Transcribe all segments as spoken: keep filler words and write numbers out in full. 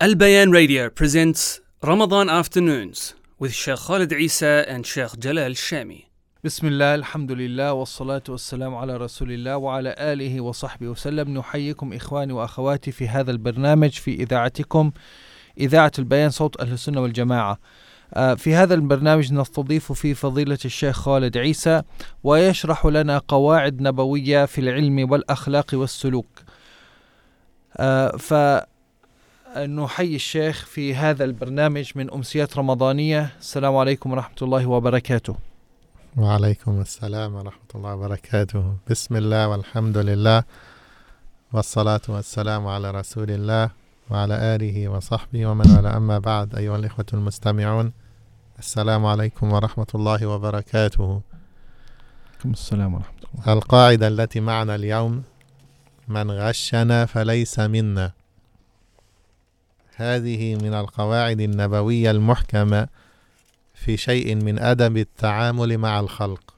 Al Bayan Radio presents Ramadan Afternoons with Sheikh Khalid Isa and Sheikh Jalal Shami. بسم الله الحمد لله والصلاة والسلام على رسول الله وعلى آله وصحبه وسلم. نحييكم إخواني وأخواتي في هذا البرنامج في إذاعتكم إذاعة البيان صوت أهل السنة والجماعة. في هذا البرنامج نستضيف فيه فضيلة الشيخ خالد عيسى ويشرح لنا قواعد نبوية في العلم والأخلاق والسلوك. فنحيي الشيخ في هذا البرنامج من أمسيات رمضانية. السلام عليكم ورحمة الله وبركاته. وعليكم السلام ورحمة الله وبركاته. بسم الله والحمد لله والصلاة والسلام على رسول الله وعلى آله وصحبه ومن والاه، أما بعد. أيها الإخوة المستمعون، السلام عليكم ورحمة الله وبركاته. عليكم السلام ورحمة الله. القاعدة التي معنا اليوم: من غشنا فليس منا. هذه من القواعد النبوية المحكمة في شيء من أدب التعامل مع الخلق،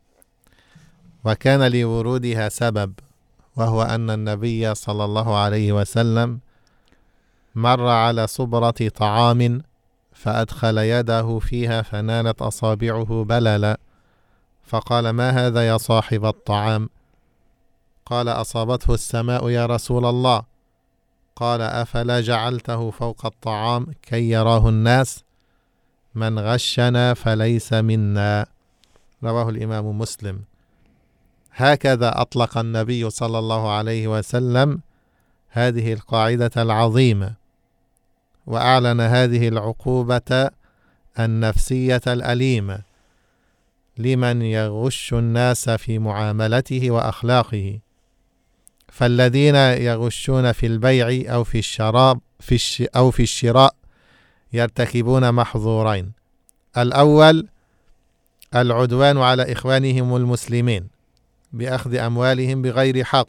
وكان لورودها سبب، وهو أن النبي صلى الله عليه وسلم مر على صبرة طعام فأدخل يده فيها فنالت أصابعه بللا، فقال: ما هذا يا صاحب الطعام؟ قال: أصابته السماء يا رسول الله. قال: أفلا جعلته فوق الطعام كي يراه الناس؟ من غشنا فليس منا. رواه الإمام مسلم. هكذا أطلق النبي صلى الله عليه وسلم هذه القاعدة العظيمة، وأعلن هذه العقوبة النفسية الأليمة لمن يغش الناس في معاملته وأخلاقه. فالذين يغشون في البيع أو في الشراب في الش أو في الشراء يرتكبون محظورين: الأول العدوان على إخوانهم المسلمين بأخذ أموالهم بغير حق.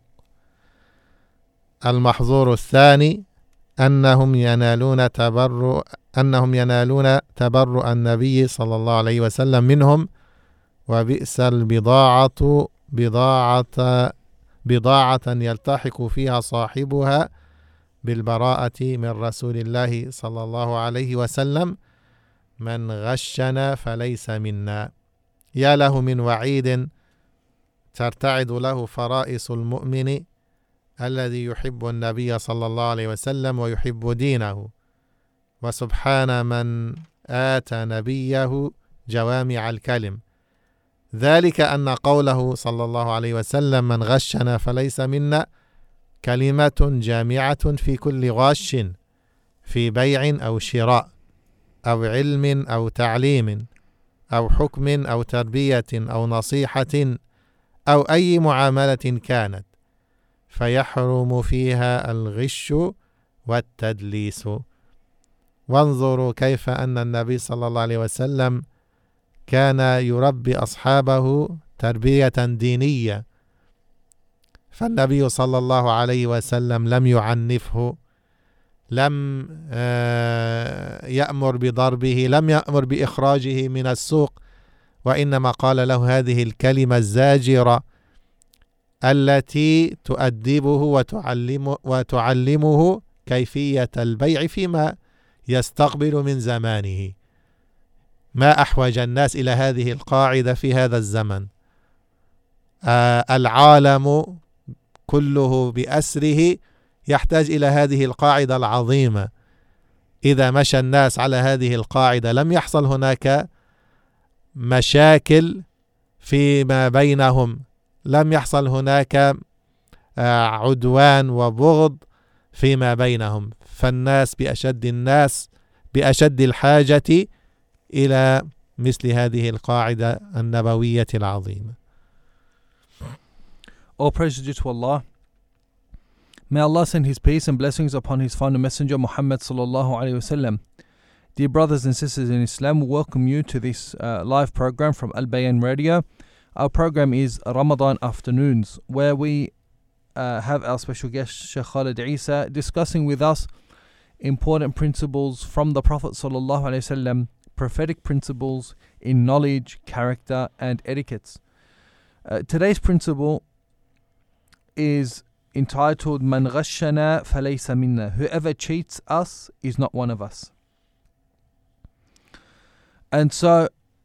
المحظور الثاني أنهم ينالون تبرؤ أنهم ينالون تبرؤ النبي صلى الله عليه وسلم منهم، وبئس البضاعة بضاعة بضاعة يلتحق فيها صاحبها بالبراءة من رسول الله صلى الله عليه وسلم: من غشنا فليس منا. يا له من وعيد ترتعد له فرائص المؤمن الذي يحب النبي صلى الله عليه وسلم ويحب دينه. وسبحان من آتى نبيه جوامع الكلم، ذلك أن قوله صلى الله عليه وسلم: من غشنا فليس منا، كلمة جامعة في كل غاش في بيع أو شراء أو علم أو تعليم أو حكم أو تربية أو نصيحة أو أي معاملة كانت، فيحرم فيها الغش والتدليس. وانظروا كيف أن النبي صلى الله عليه وسلم كان يربي أصحابه تربية دينية. فالنبي صلى الله عليه وسلم لم يعنفه، لم يأمر بضربه، لم يأمر بإخراجه من السوق، وإنما قال له هذه الكلمة الزاجرة التي تؤدبه وتعلمه, وتعلمه كيفية البيع فيما يستقبل من زمانه. ما أحوج الناس إلى هذه القاعدة في هذا الزمن. آه العالم كله بأسره يحتاج إلى هذه القاعدة العظيمة. إذا مشى الناس على هذه القاعدة لم يحصل هناك مشاكل فيما بينهم، لم يحصل هناك عدوان وبغض فيما بينهم، فالناس بأشد الناس بأشد الحاجة إلى مثل هذه القاعدة النبوية العظيمة. All praise is due to Allah. May Allah send His peace and blessings upon His final messenger Muhammad sallallahu alaihi wasallam. Dear brothers and sisters in Islam, we welcome you to this uh, live program from Al Bayan Radio. Our program is Ramadan Afternoons, where we uh, have our special guest Sheikh Khalid Isa discussing with us important principles from the Prophet sallallahu alaihi wasallam, prophetic principles in knowledge, character and etiquettes. Uh, today's principle is entitled Man Ghashana Falaysa Minna. Whoever cheats us is not one of us. And so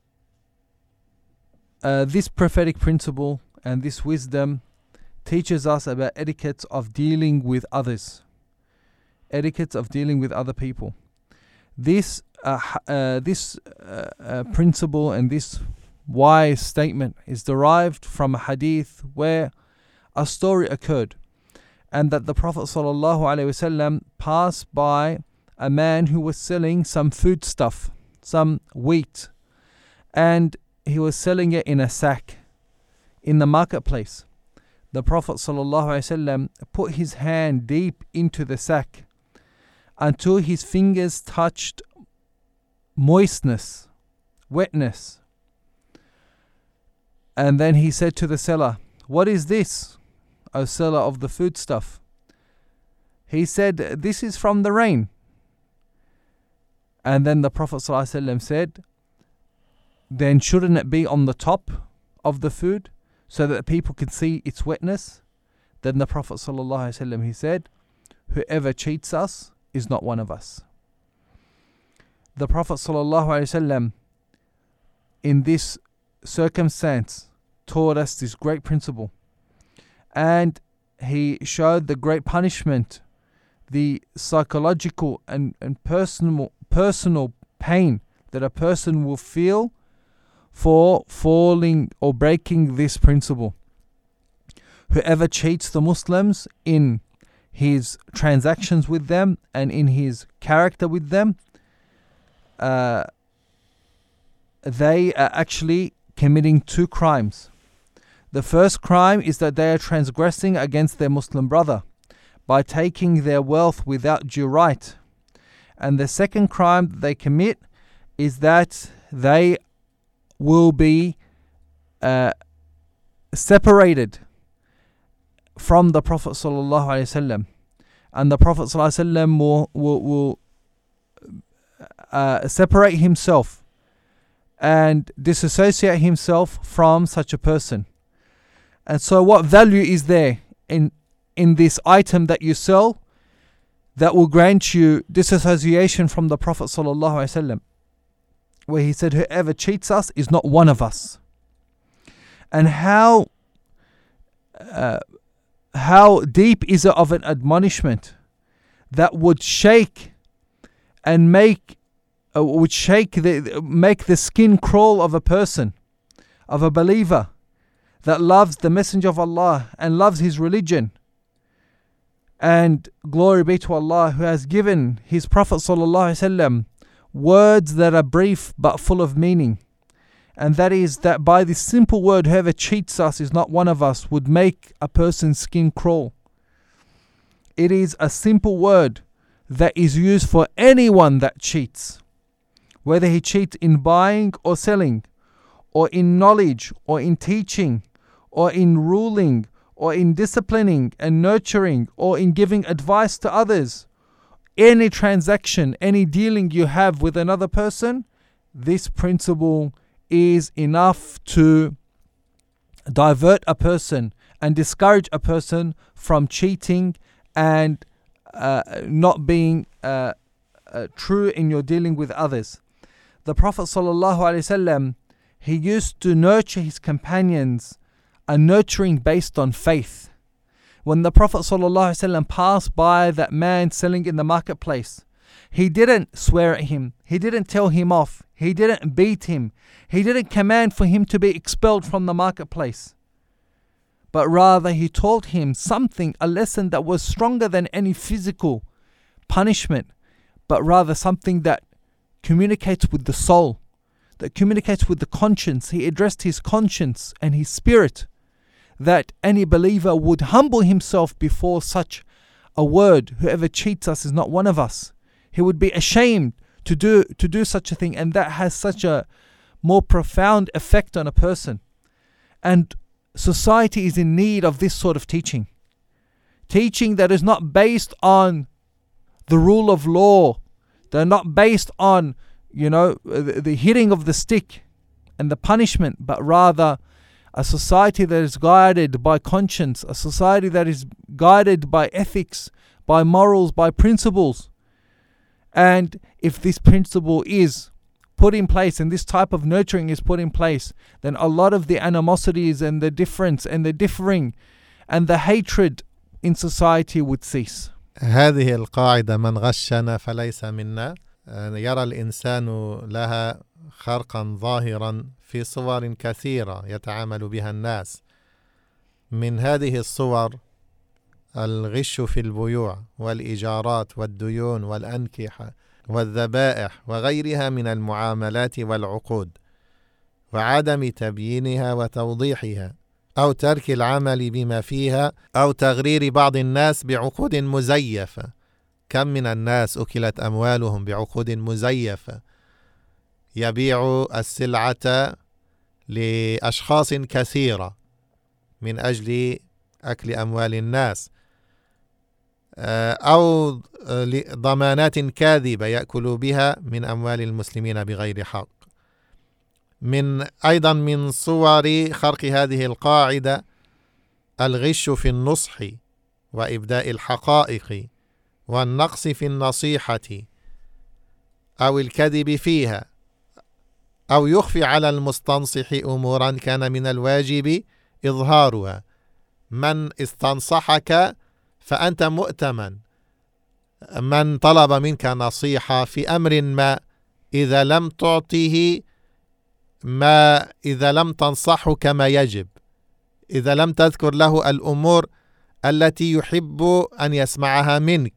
uh, this prophetic principle and this wisdom teaches us about etiquette of dealing with others. Etiquette of dealing with other people. This uh, uh, this uh, uh, principle and this wise statement is derived from a hadith where a story occurred, and that the Prophet ﷺ passed by a man who was selling some food stuff, some wheat, and he was selling it in a sack in the marketplace. The Prophet ﷺ put his hand deep into the sack until his fingers touched moistness, wetness. And then he said to the seller, "What is this, O seller of the foodstuff?" He said, "This is from the rain." And then the Prophet ﷺ said, "Then shouldn't it be on the top of the food so that people can see its wetness?" Then the Prophet ﷺ, he said, "Whoever cheats us is not one of us." The Prophet ﷺ in this circumstance taught us this great principle, and he showed the great punishment, the psychological and, and personal personal pain that a person will feel for falling or breaking this principle. Whoever cheats the Muslims in his transactions with them and in his character with them, uh, they are actually committing two crimes. The first crime is that they are transgressing against their Muslim brother by taking their wealth without due right. And the second crime that they commit is that they will be uh, separated from the Prophet ﷺ, and the Prophet ﷺ will, will, will uh, separate himself and disassociate himself from such a person. And so what value is there in in this item that you sell that will grant you disassociation from the Prophet ﷺ, where he said, "Whoever cheats us is not one of us"? And how uh, how deep is it of an admonishment that would shake and make uh, would shake the make the skin crawl of a person, of a believer that loves the Messenger of Allah and loves his religion. And glory be to Allah who has given his Prophet ﷺ words that are brief but full of meaning. And that is that by this simple word, whoever cheats us is not one of us, would make a person's skin crawl. It is a simple word that is used for anyone that cheats, whether he cheats in buying or selling, or in knowledge, or in teaching, or in ruling, or in disciplining and nurturing, or in giving advice to others. Any transaction, any dealing you have with another person, this principle is enough to divert a person and discourage a person from cheating and uh, not being uh, uh, true in your dealing with others. The Prophet ﷺ, he used to nurture his companions, a nurturing based on faith. When the Prophet ﷺ passed by that man selling in the marketplace, he didn't swear at him, he didn't tell him off, he didn't beat him, he didn't command for him to be expelled from the marketplace, but rather he taught him something, a lesson that was stronger than any physical punishment, but rather something that communicates with the soul, that communicates with the conscience. He addressed his conscience and his spirit, that any believer would humble himself before such a word. Whoever cheats us is not one of us. He would be ashamed to do to do such a thing, and that has such a more profound effect on a person. And society is in need of this sort of teaching. Teaching that is not based on the rule of law. They're not based on, you know, the, the hitting of the stick and the punishment, but rather a society that is guided by conscience, a society that is guided by ethics, by morals, by principles. And if this principle is put in place and this type of nurturing is put in place, then a lot of the animosities and the difference and the differing and the hatred in society would cease. هذه القاعدة من غشنا فليس منا يرى الإنسان لها خرقا ظاهرا في صور كثيرة يتعامل بها الناس. من هذه الصور الغش في البيوع والإيجارات والديون والأنكحة والذبائح وغيرها من المعاملات والعقود، وعدم تبيينها وتوضيحها، أو ترك العمل بما فيها، أو تغرير بعض الناس بعقود مزيفة. كم من الناس أكلت أموالهم بعقود مزيفة، يبيع السلعة لأشخاص كثيرة من أجل أكل أموال الناس، أو ضمانات كاذبة يأكل بها من أموال المسلمين بغير حق. من أيضا من صور خرق هذه القاعدة الغش في النصح وإبداء الحقائق والنقص في النصيحة أو الكذب فيها، أو يخفي على المستنصح أمورا كان من الواجب إظهارها. من استنصحك فأنت مؤتمن، من طلب منك نصيحة في أمر ما، إذا لم تعطيه ما، إذا لم تنصحه كما يجب، إذا لم تذكر له الأمور التي يحب أن يسمعها منك،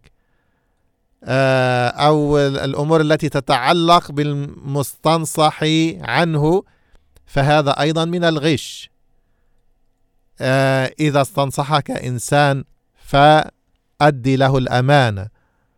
أو الأمور التي تتعلق بالمستنصح عنه، فهذا أيضا من الغش. إذا استنصحك إنسان فأدي له الأمانة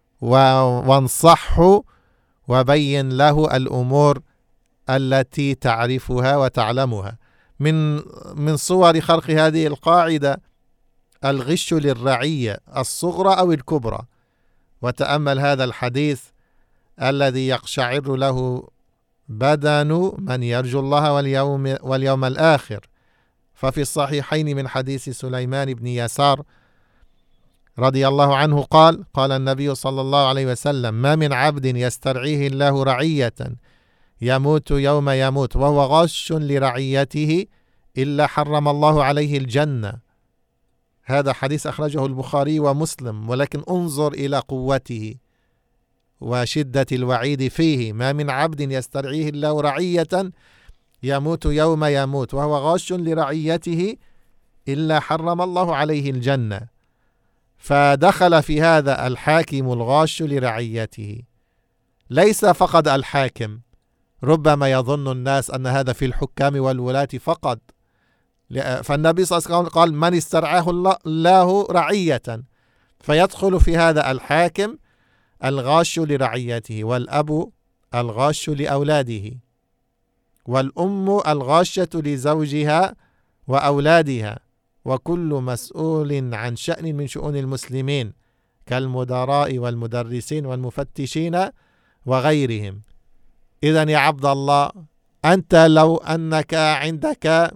وانصحه وبين له الأمور التي تعرفها وتعلمها. من من صور خرق هذه القاعدة الغش للرعية الصغرى أو الكبرى. وتأمل هذا الحديث الذي يقشعر له بدن من يرجو الله واليوم, واليوم الآخر. ففي الصحيحين من حديث سليمان بن يسار رضي الله عنه قال قال النبي صلى الله عليه وسلم: ما من عبد يسترعيه الله رعية يموت يوم يموت وهو غاش لرعيته إلا حرم الله عليه الجنة. هذا حديث أخرجه البخاري ومسلم، ولكن انظر إلى قوته وشدة الوعيد فيه. ما من عبد يسترعيه الله رعية يموت يوم يموت وهو غاش لرعيته إلا حرم الله عليه الجنة. فدخل في هذا الحاكم الغاش لرعيته، ليس فقط الحاكم. ربما يظن الناس أن هذا في الحكام والولاة فقط، فالنبي صلى الله عليه وسلم قال: من استرعاه الله رعية، فيدخل في هذا الحاكم الغاش لرعيته، والأب الغاش لأولاده، والأم الغاشة لزوجها وأولادها، وكل مسؤول عن شأن من شؤون المسلمين كالمدراء والمدرسين والمفتشين وغيرهم. إذن يا عبد الله، أنت لو أنك عندك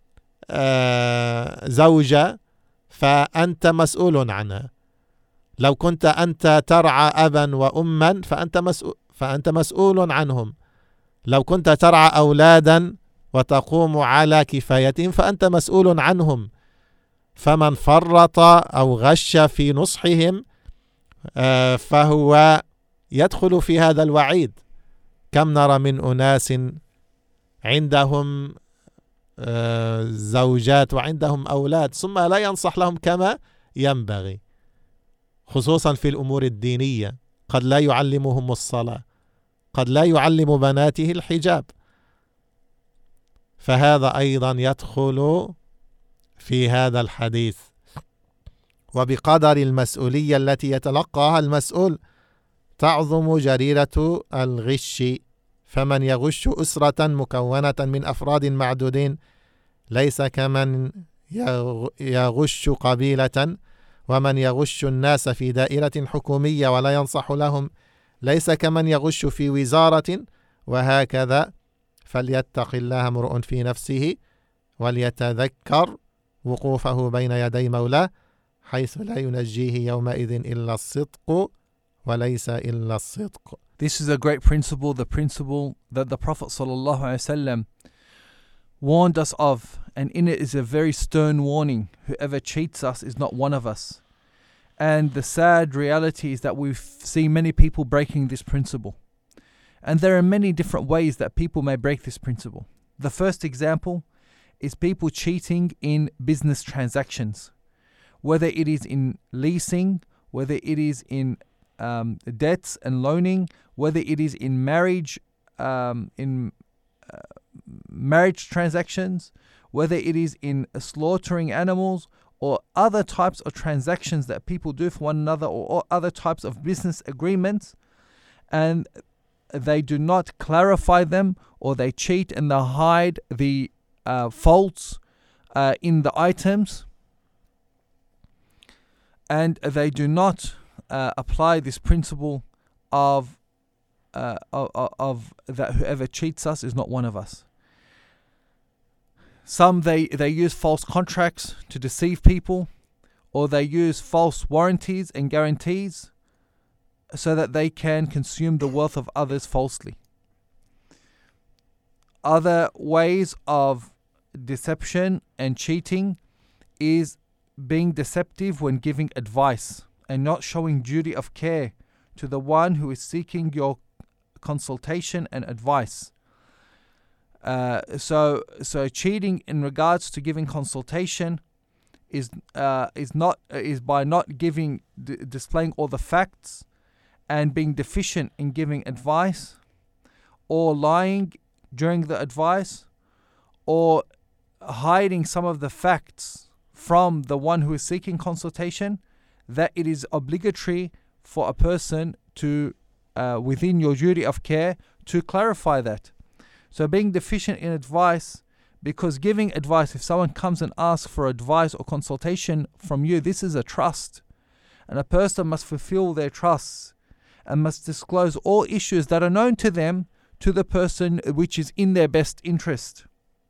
زوجة فأنت مسؤول عنها. لو كنت أنت ترعى أبا وأما فأنت مسؤول, فأنت مسؤول عنهم. لو كنت ترعى أولادا وتقوم على كفايتهم فأنت مسؤول عنهم. فمن فرط أو غش في نصحهم فهو يدخل في هذا الوعيد. كم نرى من أناس عندهم زوجات وعندهم أولاد ثم لا ينصح لهم كما ينبغي، خصوصا في الأمور الدينية. قد لا يعلمهم الصلاة، قد لا يعلم بناته الحجاب، فهذا أيضا يدخل في هذا الحديث. وبقدر المسؤولية التي يتلقاها المسؤول تعظم جريرة الغش. فمن يغش أسرة مكونة من أفراد معدودين ليس كمن يغش قبيلة، ومن يغش الناس في دائرة حكومية ولا ينصح لهم ليس كمن يغش في وزارة، وهكذا. فليتق الله امرؤ في نفسه وليتذكر وقوفه بين يدي مولاه حيث لا ينجيه يومئذ إلا الصدق وليس إلا الصدق. This is a great principle, the principle that the Prophet ﷺ warned us of, and in it is a very stern warning. Whoever cheats us is not one of us. And the sad reality is that we see many people breaking this principle. And there are many different ways that people may break this principle. The first example is people cheating in business transactions, whether it is in leasing, whether it is in um, debts and loaning, whether it is in marriage, um, in uh, marriage transactions, whether it is in slaughtering animals, or other types of transactions that people do for one another, or, or other types of business agreements, and they do not clarify them, or they cheat and they hide the uh, faults uh, in the items, and they do not uh, apply this principle of, uh, of of that whoever cheats us is not one of us. Some they, they use false contracts to deceive people, or they use false warranties and guarantees so that they can consume the wealth of others falsely. Other ways of deception and cheating is being deceptive when giving advice and not showing duty of care to the one who is seeking your consultation and advice. Uh, so, so cheating in regards to giving consultation is uh, is not uh, is by not giving d- displaying all the facts and being deficient in giving advice, or lying during the advice, or hiding some of the facts from the one who is seeking consultation, that it is obligatory for a person to, uh, within your duty of care, to clarify that. So being deficient in advice, because giving advice, if someone comes and asks for advice or consultation from you, this is a trust. And a person must fulfill their trusts and must disclose all issues that are known to them to the person which is in their best interest.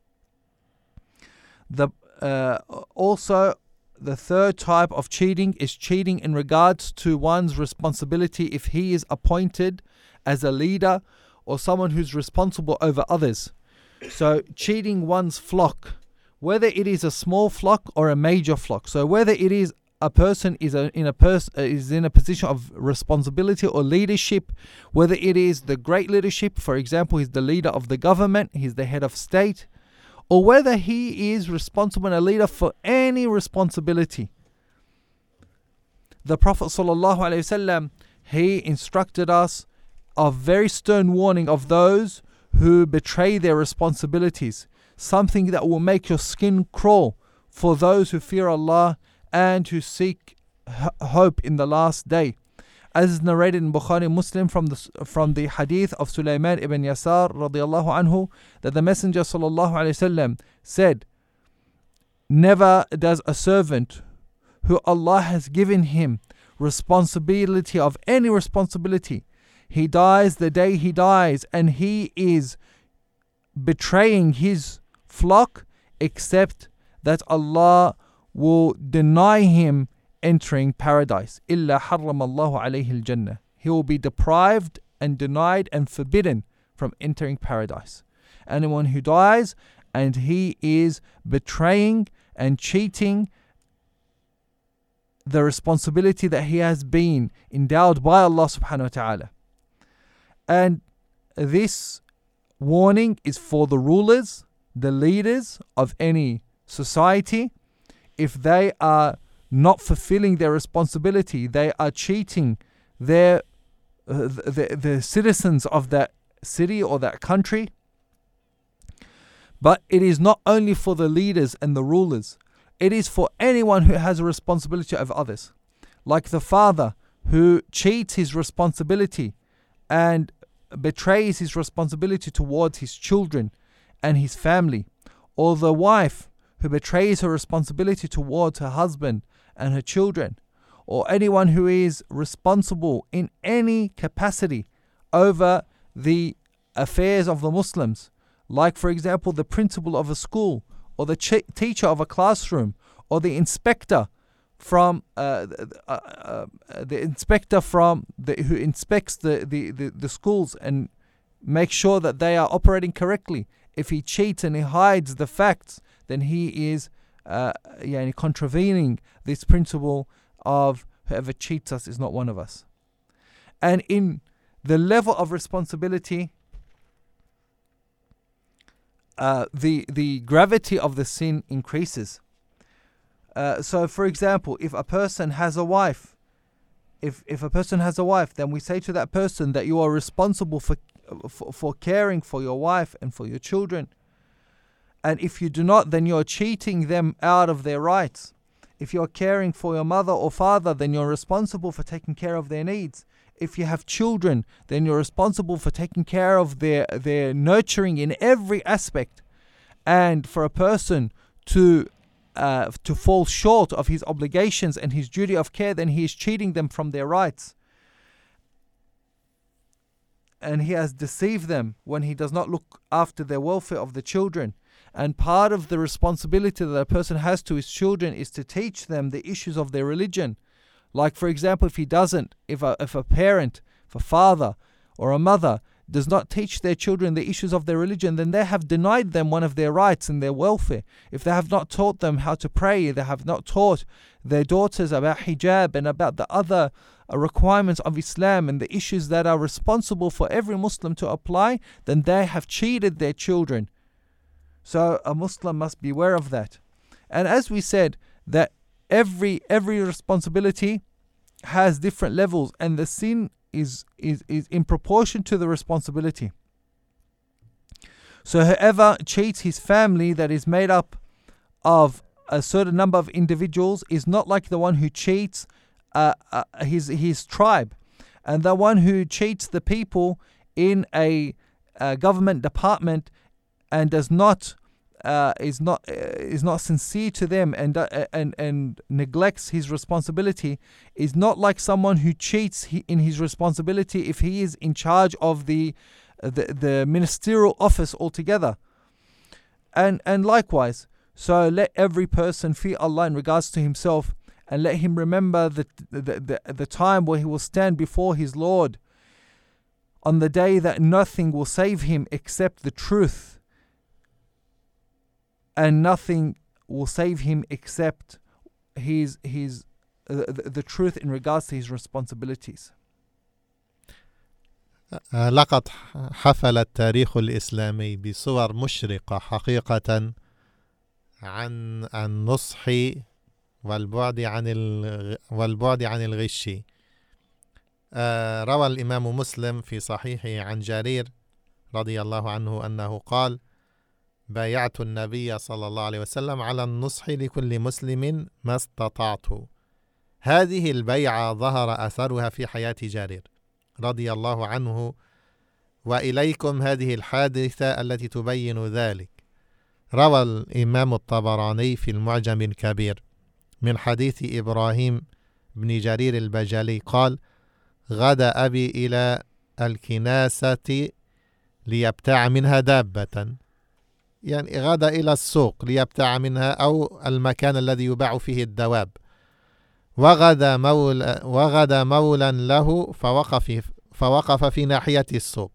The uh, also, the third type of cheating is cheating in regards to one's responsibility if he is appointed as a leader or someone who's responsible over others. So cheating one's flock, whether it is a small flock or a major flock. So whether it is a person is a, in a pers- uh, is in a position of responsibility or leadership, whether it is the great leadership, for example, he's the leader of the government, he's the head of state, or whether he is responsible and a leader for any responsibility. The Prophet ﷺ, he instructed us of very stern warning of those who betray their responsibilities, something that will make your skin crawl for those who fear Allah and who seek h- hope in the last day. As is narrated in Bukhari Muslim from the from the hadith of Sulaiman ibn Yasar radiyallahu anhu, that the Messenger sallallahu alaihi wasallam said, never does a servant who Allah has given him responsibility of any responsibility, he dies the day he dies and he is betraying his flock, except that Allah will deny him entering paradise. إِلَّا حَرَّمَ اللَّهُ عَلَيْهِ الْجَنَّةِ. He will be deprived and denied and forbidden from entering paradise. Anyone who dies and he is betraying and cheating the responsibility that he has been endowed by Allah subhanahu wa ta'ala. And this warning is for the rulers, the leaders of any society. If they are not fulfilling their responsibility, they are cheating their uh, the, the citizens of that city or that country. But it is not only for the leaders and the rulers, it is for anyone who has a responsibility of others. Like the father who cheats his responsibility and betrays his responsibility towards his children and his family, or the wife who betrays her responsibility towards her husband and her children, or anyone who is responsible in any capacity over the affairs of the Muslims, like for example the principal of a school or the ch- teacher of a classroom, or the inspector from uh, uh, uh, uh, the inspector from the, who inspects the, the, the, the schools and makes sure that they are operating correctly. If he cheats and he hides the facts, then he is uh, yeah, contravening this principle of whoever cheats us is not one of us. And in the level of responsibility, uh, the the gravity of the sin increases. Uh, so, for example, if a person has a wife, if if a person has a wife, then we say to that person that you are responsible for for, for caring for your wife and for your children. And if you do not, then you're cheating them out of their rights. If you're caring for your mother or father, then you're responsible for taking care of their needs. If you have children, then you're responsible for taking care of their, their nurturing in every aspect. And for a person to uh, to fall short of his obligations and his duty of care, then he is cheating them from their rights. And he has deceived them when he does not look after the welfare of the children. And part of the responsibility that a person has to his children is to teach them the issues of their religion. Like, for example, if he doesn't, if a, if a parent, if a father or a mother does not teach their children the issues of their religion, then they have denied them one of their rights and their welfare. If they have not taught them how to pray, they have not taught their daughters about hijab and about the other requirements of Islam and the issues that are responsible for every Muslim to apply, then they have cheated their children. So a Muslim must be aware of that. And as we said, that every every responsibility has different levels, and the sin is is, is in proportion to the responsibility. So whoever cheats his family that is made up of a certain number of individuals is not like the one who cheats uh, uh, his his tribe. And the one who cheats the people in a, a government department and does not uh, is not uh, is not sincere to them and uh, and and neglects his responsibility is not like someone who cheats he, in his responsibility if he is in charge of the uh, the the ministerial office altogether. And and likewise, so let every person fear Allah in regards to himself, and let him remember the the the, the time where he will stand before his Lord on the day that nothing will save him except the truth. And nothing will save him except his his uh, the, the truth in regards to his responsibilities. لقد حفل التاريخ الإسلامي بصور مشرقة حقيقة عن النصح والبعد عن والبعد عن الغش. روى الإمام مسلم في صحيحه عن جرير رضي الله عنه أنه قال: بايعت النبي صلى الله عليه وسلم على النصح لكل مسلم ما استطعت. هذه البيعة ظهر أثرها في حياة جرير رضي الله عنه، وإليكم هذه الحادثة التي تبين ذلك. روى الإمام الطبراني في المعجم الكبير من حديث إبراهيم بن جرير البجلي قال: غدا أبي إلى الكناسة ليبتاع منها دابة، يعني غدا إلى السوق ليبتاع منها أو المكان الذي يباع فيه الدواب. وغدا مولى وغدا مولى له فوقف فوقف في ناحية السوق،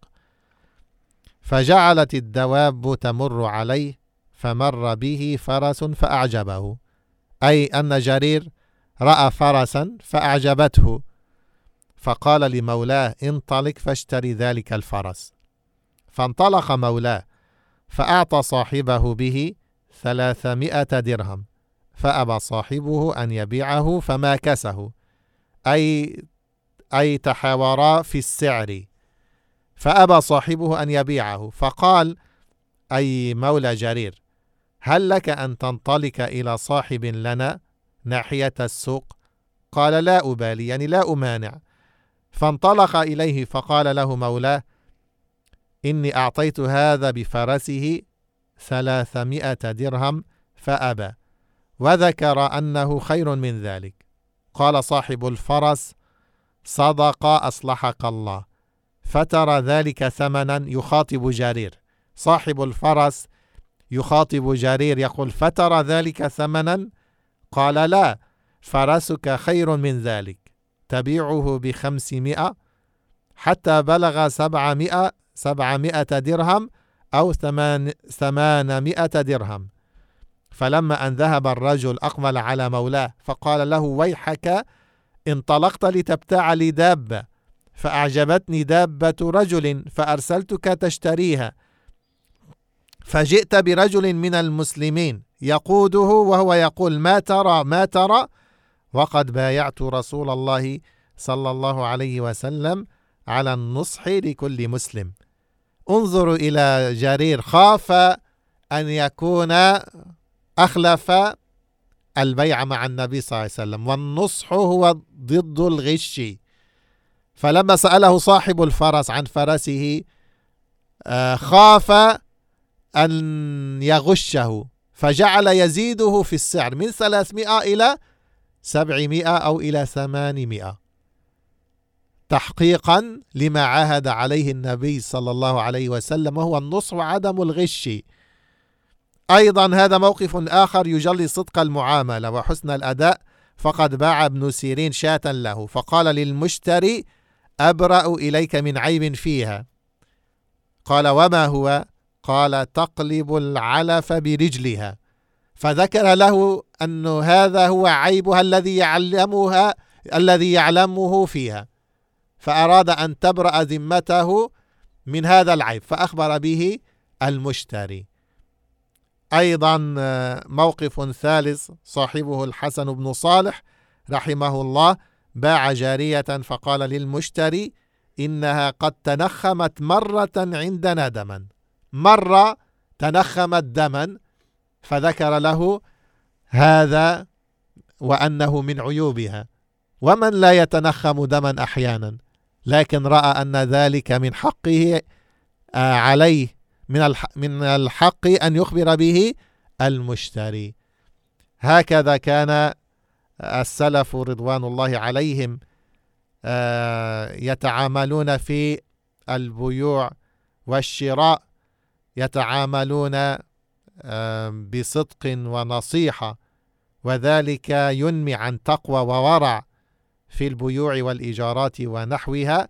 فجعلت الدواب تمر عليه، فمر به فرس فأعجبه، أي أن جرير رأى فرسا فأعجبته، فقال لمولاه: انطلق فاشتري ذلك الفرس. فانطلق مولاه فأعطى صاحبه به ثلاثمائة درهم، فأبى صاحبه أن يبيعه فماكسه، أي أي تحاورا في السعر، فأبى صاحبه أن يبيعه، فقال أي مولى جرير: هل لك أن تنطلق إلى صاحب لنا ناحية السوق؟ قال: لا أبالي، يعني لا أمانع. فانطلق إليه فقال له مولاه: إني أعطيت هذا بفرسه ثلاثمائة درهم فأبى، وذكر أنه خير من ذلك. قال صاحب الفرس: صدق أصلحك الله. فترى ذلك ثمنا يخاطب جرير. صاحب الفرس يخاطب جرير يقول: فترى ذلك ثمنا؟ قال: لا، فرسك خير من ذلك، تبيعه بخمسمائة حتى بلغ سبعمائة سبعمائة درهم أو ثمان ثمانمائة درهم. فلما أن ذهب الرجل أقبل على مولاه فقال له: ويحك، انطلقت لتبتاع لي دابة، فأعجبتني دابة رجل فأرسلتك تشتريها، فجئت برجل من المسلمين يقوده وهو يقول: ما ترى ما ترى، وقد بايعت رسول الله صلى الله عليه وسلم على النصح لكل مسلم. انظروا إلى جرير، خاف أن يكون أخلف البيع مع النبي صلى الله عليه وسلم، والنصح هو ضد الغش. فلما سأله صاحب الفرس عن فرسه خاف أن يغشه، فجعل يزيده في السعر من ثلاثمائة إلى سبعمائة أو إلى ثمانمائة، تحقيقا لما عاهد عليه النبي صلى الله عليه وسلم، وهو النصح وعدم الغش. أيضا هذا موقف آخر يجلي صدق المعاملة وحسن الأداء. فقد باع ابن سيرين شاة له، فقال للمشتري: أبرأ إليك من عيب فيها. قال: وما هو؟ قال: تقلب العلف برجلها. فذكر له أن هذا هو عيبها الذي يعلمها الذي يعلمه فيها، فأراد أن تبرأ ذمته من هذا العيب، فأخبر به المشتري. أيضا موقف ثالث صاحبه الحسن بن صالح رحمه الله، باع جارية فقال للمشتري: إنها قد تنخمت مرة عندنا دما، مرة تنخمت دما، فذكر له هذا وأنه من عيوبها. ومن لا يتنخم دما أحيانا، لكن رأى أن ذلك من حقه عليه، من من الحق أن يخبر به المشتري. هكذا كان السلف رضوان الله عليهم يتعاملون في البيوع والشراء، يتعاملون بصدق ونصيحة، وذلك ينمي عن تقوى وورع في البيوع والإيجارات ونحوها.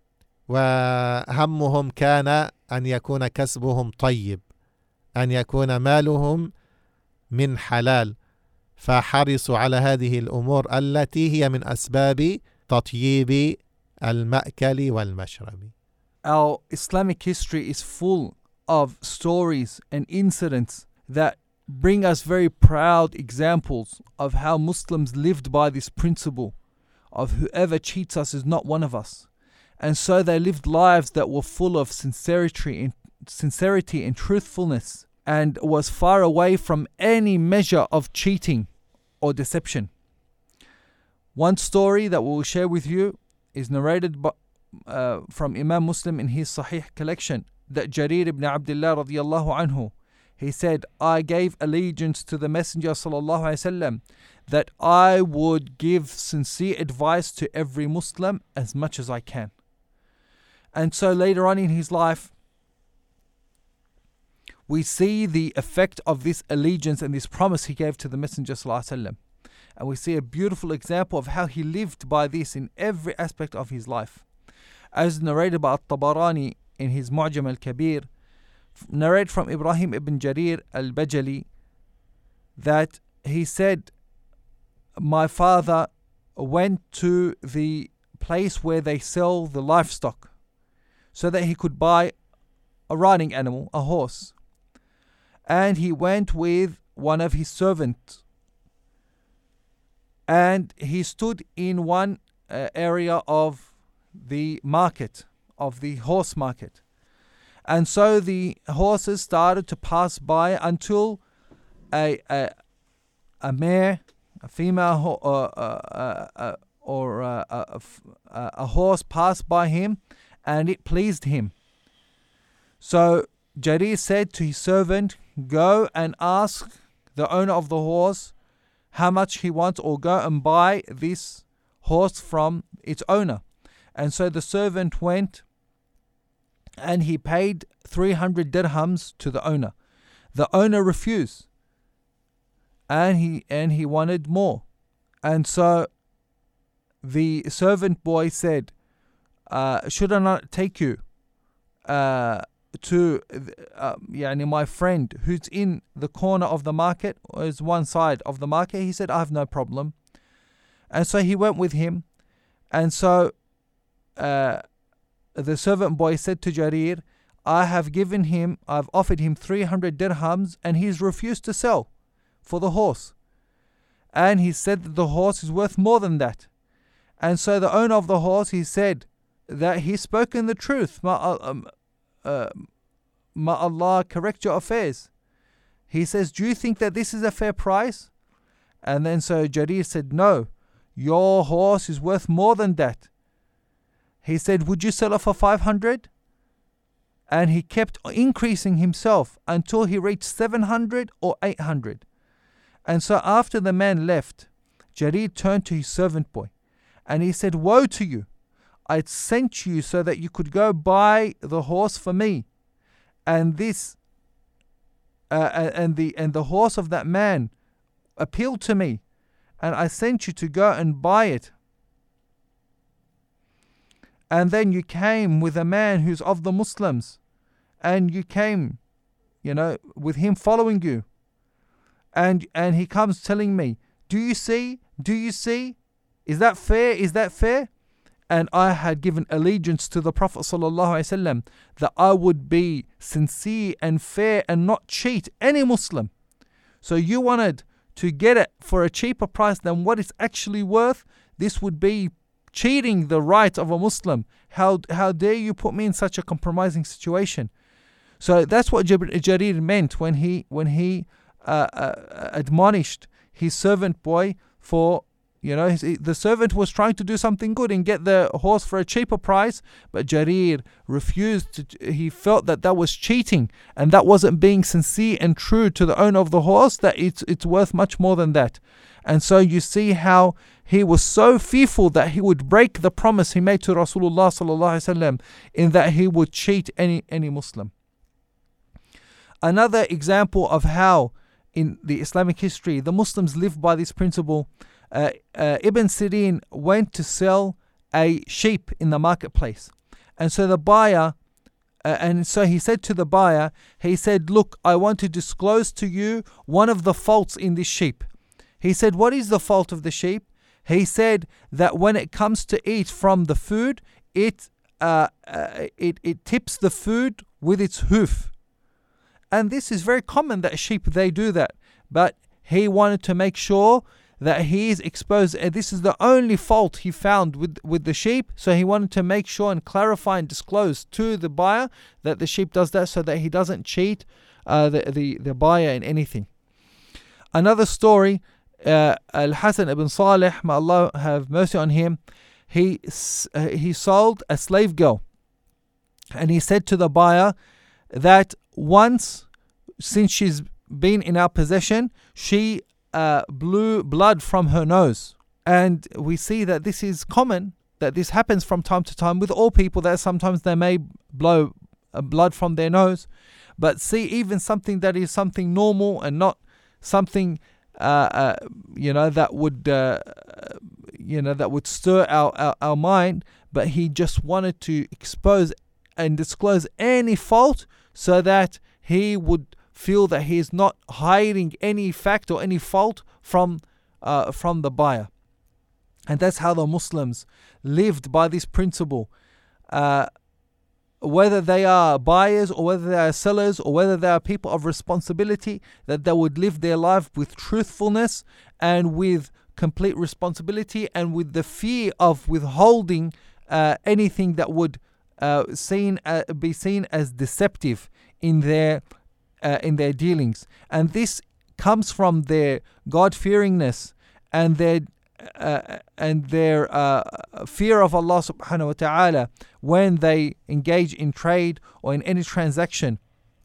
وهمهم كان أن يكون كسبهم طيب، أن يكون مالهم من حلال، فحرصوا على هذه الأمور التي هي من أسباب تطييب المأكل والمشرب. Our Islamic history is full of stories and incidents that bring us very proud examples of how Muslims lived by this principle of whoever cheats us is not one of us. And so they lived lives that were full of sincerity and sincerity and truthfulness, and was far away from any measure of cheating or deception. One story that we will share with you is narrated by, uh, from Imam Muslim in his Sahih collection, that Jarir ibn Abdullah radiyallahu anhu, he said, I gave allegiance to the Messenger sallallahu alaihi wasallam that I would give sincere advice to every Muslim as much as I can. And so later on in his life, we see the effect of this allegiance and this promise he gave to the Messenger sallallahu alaihi wasallam. And we see a beautiful example of how he lived by this in every aspect of his life. As narrated by At-Tabarani in his Mu'jam al-Kabir, narrated from Ibrahim ibn Jarir al-Bajali, that he said, my father went to the place where they sell the livestock so that he could buy a riding animal, a horse. And he went with one of his servants, and he stood in one uh, area of the market, of the horse market. And so the horses started to pass by until a a, a mare, a female ho- uh, uh, uh, uh, or uh, a, a, a horse passed by him, and it pleased him. So Jarir said to his servant, go and ask the owner of the horse how much he wants, or go and buy this horse from its owner. And so the servant went and he paid three hundred dirhams to the owner. the owner refused, and he and he wanted more. And so the servant boy said, uh, should I not take you uh, to uh, yani my friend who's in the corner of the market, or is one side of the market? He said, I have no problem. And so he went with him. And so uh, the servant boy said to Jarir, I have given him, I've offered him three hundred dirhams, and he's refused to sell for the horse. And he said that the horse is worth more than that. And so the owner of the horse, he said that he's spoken the truth. Ma, um, uh, ma Allah correct your affairs. He says, do you think that this is a fair price? And then so Jarir said, no, your horse is worth more than that. He said, would you sell it for five hundred? And he kept increasing himself until he reached seven hundred or eight hundred. And so after the man left, Jarir turned to his servant boy and he said, woe to you, I sent you so that you could go buy the horse for me, and this uh, and the and the horse of that man appealed to me, and I sent you to go and buy it. And then you came with a man who's of the Muslims, and you came, you know, with him following you. And and he comes telling me, do you see? Do you see? Is that fair? Is that fair? And I had given allegiance to the Prophet ﷺ that I would be sincere and fair and not cheat any Muslim. So you wanted to get it for a cheaper price than what it's actually worth. This would be cheating the right of a Muslim. How how dare you put me in such a compromising situation? So that's what Jarir meant when he when he uh, uh, admonished his servant boy for, you know, his, the servant was trying to do something good and get the horse for a cheaper price, but Jarir refused to, he felt that that was cheating and that wasn't being sincere and true to the owner of the horse, that it's it's worth much more than that. And so you see how he was so fearful that he would break the promise he made to Rasulullah sallallahu alaihi wasallam, in that he would cheat any any Muslim. Another example of how in the Islamic history the Muslims lived by this principle, uh, uh, Ibn Sirin went to sell a sheep in the marketplace, and so the buyer uh, and so he said to the buyer, he said, look, I want to disclose to you one of the faults in this sheep. He said, what is the fault of the sheep? He said that when it comes to eat from the food, it uh, uh, it, it tips the food with its hoof. And this is very common that sheep, they do that. But he wanted to make sure that he is exposed. And this is the only fault he found with, with the sheep. So he wanted to make sure and clarify and disclose to the buyer that the sheep does that, so that he doesn't cheat uh, the, the, the buyer in anything. Another story, uh, Al-Hasan ibn Salih, may Allah have mercy on him, he, uh, he sold a slave girl. And he said to the buyer that once, since she's been in our possession, she uh, blew blood from her nose. And we see that this is common, that this happens from time to time with all people, that sometimes they may blow uh, blood from their nose. But see, even something that is something normal and not something uh, uh, you know that would uh, you know that would stir our, our, our mind, but he just wanted to expose and disclose any fault, so that he would feel that he is not hiding any fact or any fault from uh, from the buyer. And that's how the Muslims lived by this principle. Uh, whether they are buyers or whether they are sellers or whether they are people of responsibility, that they would live their life with truthfulness and with complete responsibility and with the fear of withholding uh, anything that would uh, seen uh, be seen as deceptive in their uh, in their dealings. And this comes from their God-fearingness and their Uh, and their uh, fear of Allah subhanahu wa ta'ala when they engage in trade or in any transaction,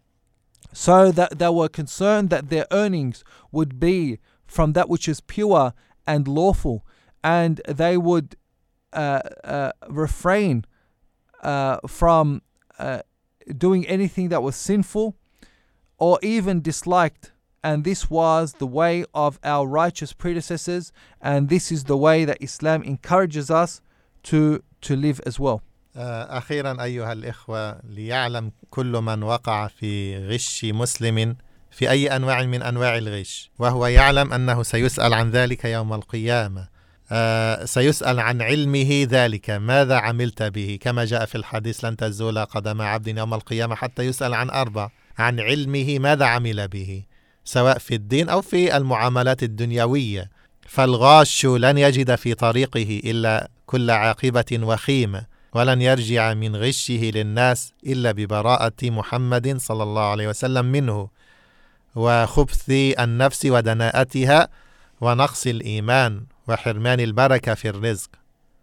so that they were concerned that their earnings would be from that which is pure and lawful, and they would uh, uh, refrain uh, from uh, doing anything that was sinful or even disliked. And this was the way of our righteous predecessors, and this is the way that Islam encourages us to, to live as well. أخيرا أيها الإخوة، ليعلم كل من وقع في غش مسلم في أي أنواع من أنواع الغش، وهو يعلم أنه سيسأل عن ذلك يوم القيامة. آه سيسأل عن علمه ذلك، ماذا عملت به؟ كما جاء في الحديث: لن تزول قدم عبد يوم القيامة حتى يسأل عن أربع: عن علمه، ماذا عمل به، سواء في الدين أو في المعاملات الدنيوية. فالغاش لن يجد في طريقه إلا كل عاقبة وخيمة، ولن يرجع من غشه للناس إلا ببراءة محمد صلى الله عليه وسلم منه، وخبث النفس ودناءتها، ونقص الإيمان، وحرمان البركة في الرزق،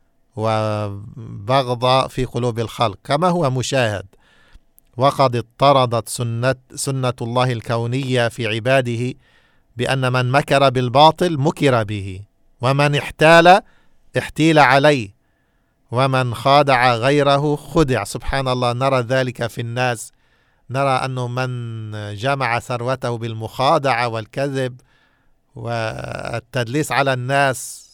وبغض في قلوب الخلق، كما هو مشاهد. وقد اضطردت سنة, سنة الله الكونية في عباده بأن من مكر بالباطل مكر به، ومن احتال احتيل عليه، ومن خادع غيره خدع. سبحان الله، نرى ذلك في الناس. نرى أنه من جمع ثروته بالمخادعة والكذب والتدليس على الناس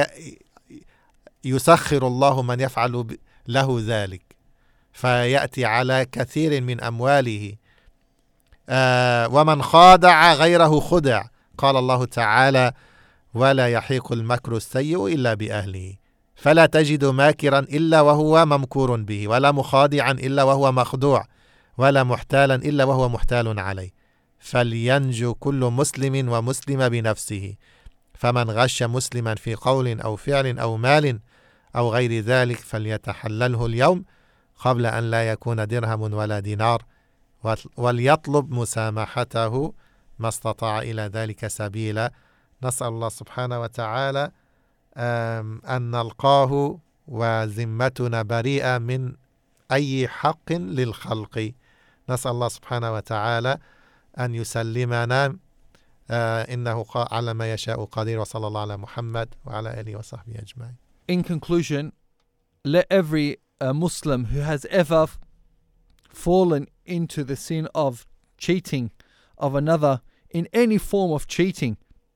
يسخر الله من يفعل له ذلك، فيأتي على كثير من أمواله. آه ومن خادع غيره خدع. قال الله تعالى: ولا يحيق المكر السيء إلا بأهله، فلا تجد ماكرا إلا وهو ممكور به، ولا مخادعا إلا وهو مخدوع، ولا محتالا إلا وهو محتال عليه. فلينجو كل مسلم ومسلمة بنفسه، فمن غش مسلما في قول أو فعل أو مال أو غير ذلك فليتحلله اليوم قبل أن لا يكون درهم ولا دينار، وليطلب مسامحته ما استطاع إلى ذلك سبيلا. نسأل الله سبحانه وتعالى أن نلقاه وذمتنا بريئة من أي حق للخلق. نسأل الله سبحانه وتعالى أن يسلمنا، إنه على ما يشاء قدير. وصلى الله على محمد وعلى آله وصحبه أجمعين. In conclusion, let every uh, Muslim who has ever fallen into the sin of cheating of another in any form of cheating,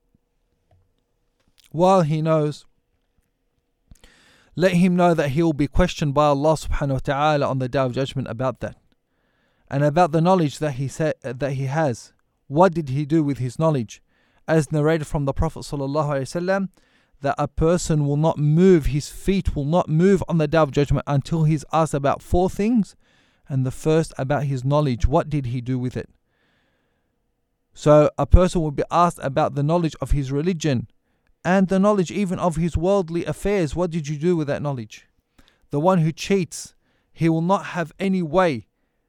while he knows, let him know that he will be questioned by Allah subhanahu wa ta'ala on the day of judgment about that, and about the knowledge that he said that he has. What did he do with his knowledge? As narrated from the Prophet sallallahu alaihi wasallam, that a person will not move, his feet will not move on the day of judgment until he's asked about four things, and the first about his knowledge. What did he do with it? So a person will be asked about the knowledge of his religion and the knowledge even of his worldly affairs. What did you do with that knowledge? The one who cheats, he will not have any way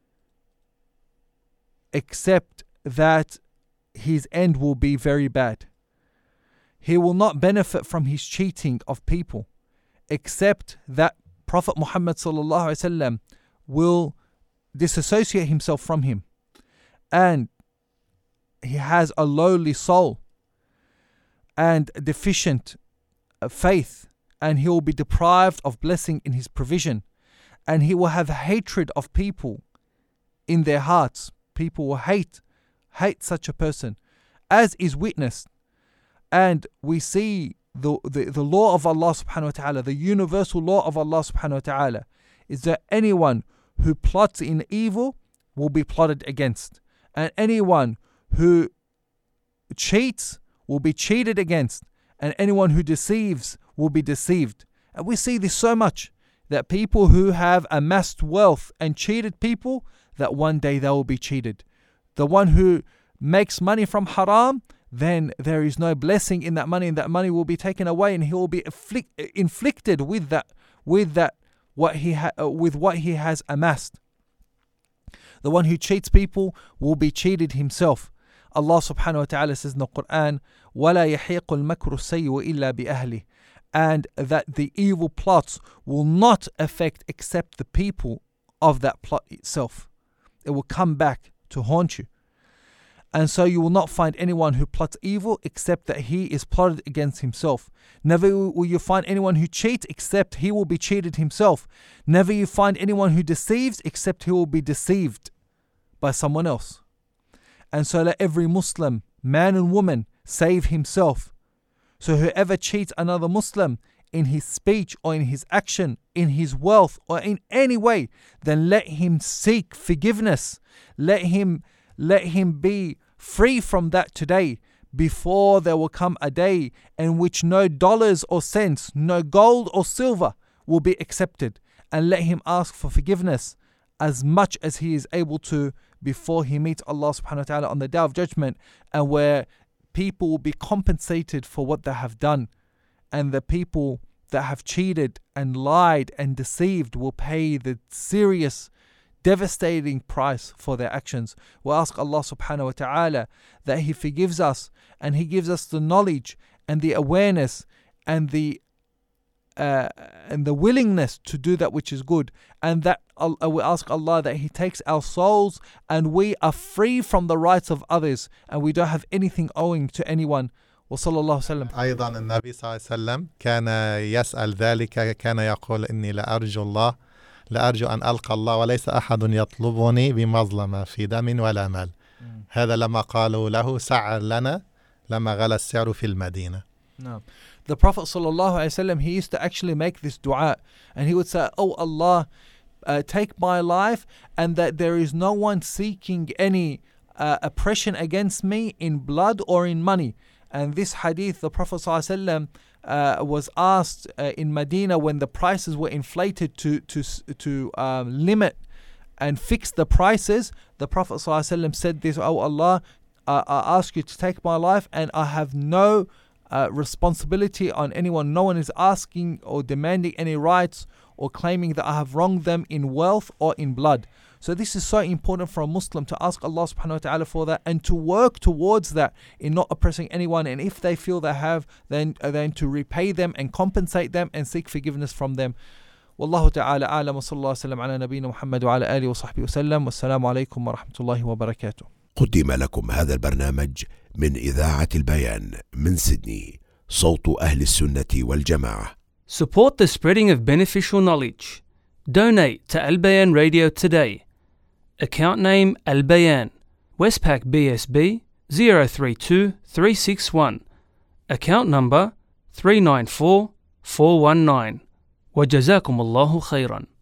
except that his end will be very bad. He will not benefit from his cheating of people, except that Prophet Muhammad sallallahu alaihi wasallam will disassociate himself from him, and he has a lowly soul and deficient faith, and he will be deprived of blessing in his provision, and he will have hatred of people in their hearts. People will hate hate such a person, as is witnessed. And we see the, the, the law of Allah subhanahu wa ta'ala, the universal law of Allah subhanahu wa ta'ala, is that anyone who plots in evil will be plotted against, and anyone who cheats will be cheated against, and anyone who deceives will be deceived. And we see this so much, that people who have amassed wealth and cheated people, that one day they will be cheated. The one who makes money from haram, then there is no blessing in that money, and that money will be taken away, and he will be afflict, inflicted with that, with that, what he ha- uh, with what he has amassed. The one who cheats people will be cheated himself. Allah subhanahu wa ta'ala says in the Quran, وَلَا يَحِيقُ الْمَكْرُ السَّيِّئُ إِلَّا بِأَهْلِهِ, and that the evil plots will not affect except the people of that plot itself. It will come back to haunt you. And so you will not find anyone who plots evil except that he is plotted against himself. Never will you find anyone who cheats except he will be cheated himself. Never you find anyone who deceives except he will be deceived by someone else. And so let every Muslim, man and woman, save himself. So whoever cheats another Muslim in his speech or in his action, in his wealth or in any way, then let him seek forgiveness. Let him, let him be free from that today, before there will come a day in which no dollars or cents, no gold or silver will be accepted. And let him ask for forgiveness as much as he is able to before he meets Allah subhanahu wa ta'ala on the day of judgment, and where people will be compensated for what they have done, and the people that have cheated and lied and deceived will pay the serious, devastating price for their actions. We ask Allah subhanahu wa ta'ala that He forgives us, and He gives us the knowledge and the awareness and the uh, and the willingness to do that which is good, and that uh, we ask Allah that He takes our souls and we are free from the rights of others and we don't have anything owing to anyone. وصلى الله وسلم. أيضا النبي صلى الله عليه وسلم كان يسأل ذلك، كان يقول إني لأرجو الله لأرجو أن ألقى الله وليس أحد يطلبني بمظلمة في دم ولا مال. هذا لما قالوا له سعر لنا لما غلى السعر في المدينة. No. The Prophet sallallahu alaihi wasallam, he used to actually make this dua, and he would say, "Oh Allah, uh, take my life, and that there is no one seeking any uh, oppression against me in blood or in money." And this hadith, the Prophet sallallahu alaihi wasallam uh, was asked uh, in Medina when the prices were inflated to to to um, limit and fix the prices. The Prophet sallallahu alaihi wasallam said this: "Oh Allah, uh, I ask you to take my life, and I have no Uh, responsibility on anyone. No one is asking or demanding any rights or claiming that I have wronged them in wealth or in blood." So this is so important for a Muslim to ask Allah subhanahu wa ta'ala for that, and to work towards that in not oppressing anyone, and if they feel they have, then uh, then to repay them and compensate them and seek forgiveness from them. Wallahu ta'ala a'lam, wa sallallahu sallam ala nabiyyina Muhammad wa ala alihi wa sahbihi wa sallam. Wassalamu alaikum wa rahmatullahi wa barakatuh. قدم لكم هذا البرنامج من إذاعة البيان من سيدني، صوت أهل السنة والجماعة. Support the spreading of beneficial knowledge. Donate to Al Bayan Radio today. Account name Al Bayan, Westpac B S B zero three two three six one. Account number three nine four four one nine. وجزاكم الله خيرا.